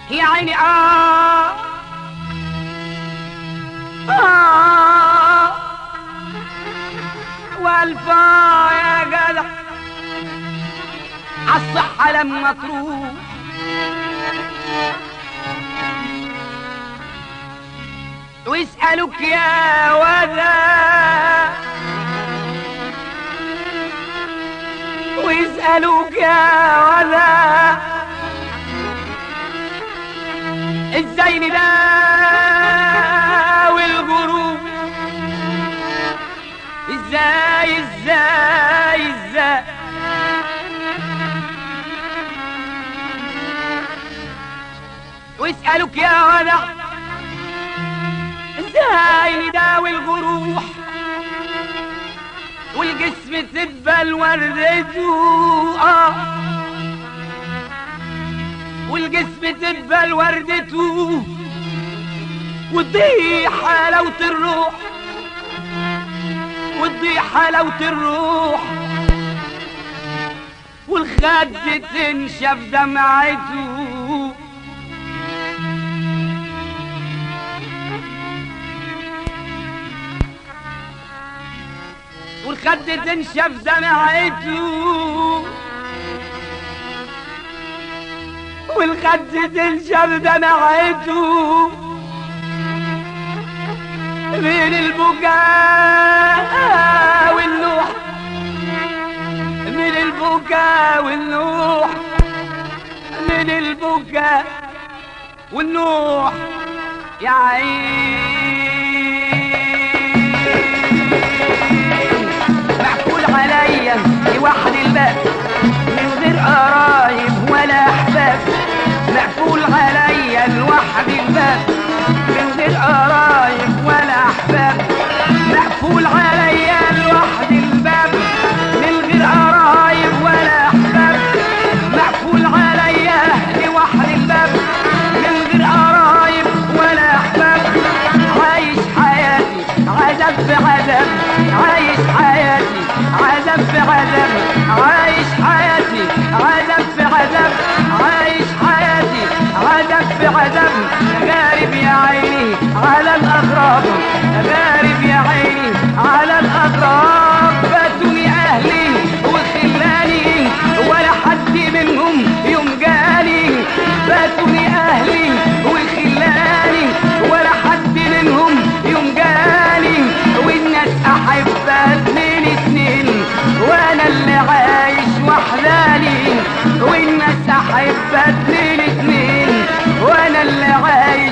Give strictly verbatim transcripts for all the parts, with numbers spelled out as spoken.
يا عيني آه آه والفا يا جدع عالصحة لما تروح ويسألوك يا وذا ويسألوك يا وذا ازاي نداوي الغروب ازاي ازاي ازاي ويسألوك يا وذا ازاي نداوي الجروح والجسم تدبل وردته اه والجسم تدبل وردته وتضيع حلاوة الروح وتضيع حلاوة الروح والخد تنشف دمعته والخد تنشف دمعته والخد تنشف دمعته من البكاء والنوح من البكاء والنوح من البكاء والنوح يا عين معقول عليا لوحد الباب من غير قرايب ولا احباب معقول عليا لوحد الباب من غير قرايب ولا احباب مقفول عليا لوحد الباب من غير قرايب ولا احباب مقفول عليا لوحد الباب من غير قرايب ولا احباب عايش حياتي عذاب في عذاب عايش حياتي عذاب في عذاب عايش حياتي عذاب في عذاب عايش حياتي عذاب في عذاب غارب يا عيني على الأغراب غارب يا عيني على الأغراب فاتوني أهلي وخلاني ولا حد منهم يوم جاني فاتوني أهلي وخلاني ولا حد منهم يوم جاني والناس أحبها اتنين اتنين وأنا اللي عايش وحداني والناس أحبها اتنين اتنين وأنا اللي عايش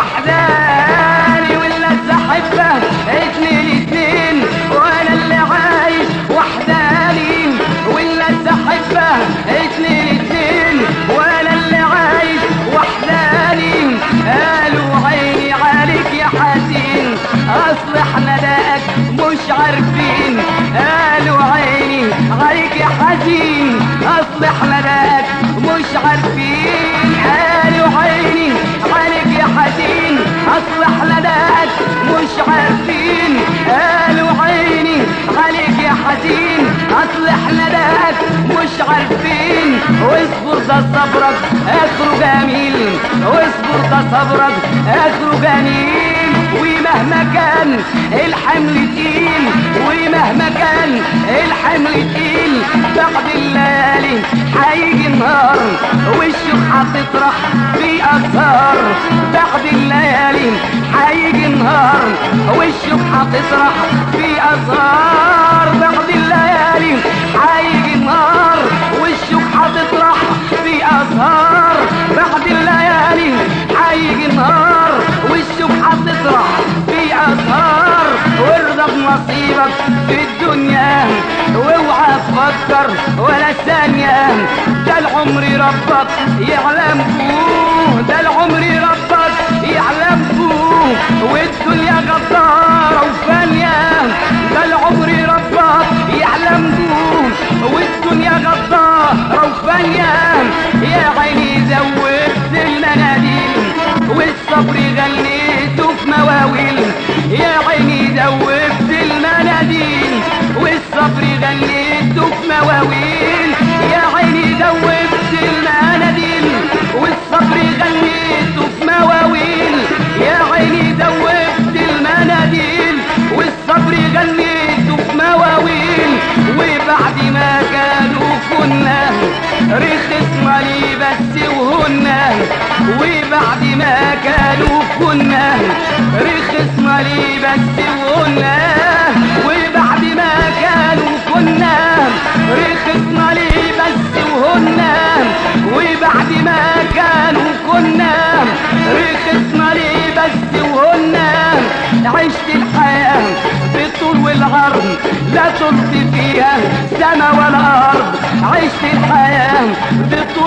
وحداني والناس أحبها اتنين اتنين وأنا اللي عايش وحداني والناس أحبها اتنين اتنين وأنا اللي عايش وحداني قالوا عيني عليك يا حزين أصل احنا داك مش عارفين قالوا عيني عليك يا حزين أصل احنا داك مش عارفين قالوا عيني عليك يا حزين أصل احنا داك مش عارفين قالوا عيني عليك يا حزين أصل احنا داك مش عارفين واصبر ده صبرك آخره جميل واصبر ده صبرك آخره جميل ومهما كان الحمل تقيل ومهما كان الحمل تقيل بعد الليالي هيجي النهار والشوق هتطرح في أزهار بعد الليالي هيجي النهار والشوق هتطرح في أزهار بعد الليالي هيجي النهار والشوق هتطرح في أزهار بعد الليالي هيجي النهار والشوق هتطرح في أزهار وارضى بنصيبك في الدنيا واوعى تفكر ولا ثانية ده العمر ربك يعلم فوه ده العمر ربك يعلم فوه والدنيا غدارة وفانية ده العمر ربك يعلم فوه والدنيا غدارة وفانية يا عيني زودت المناديل والصبر غنيته في مواويل يا عيني زودت المناديل والصبر غنيته في مواويل يا عيني زودت المناديل والصبر غنيته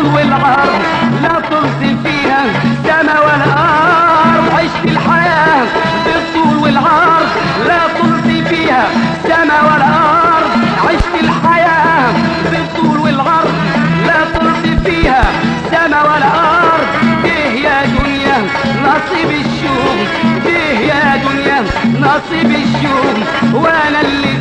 بالطول والعرض لا طلت فيها سما ولا ارض. عشت الحياه بالطول والعرض لا طلت فيها سما ولا ارض. عشت الحياه بالطول والعرض لا طلت فيها سما ولا ارض. ايه يا دنيا نصيب الشوق، ايه يا دنيا نصيب الشوق، وانا اللي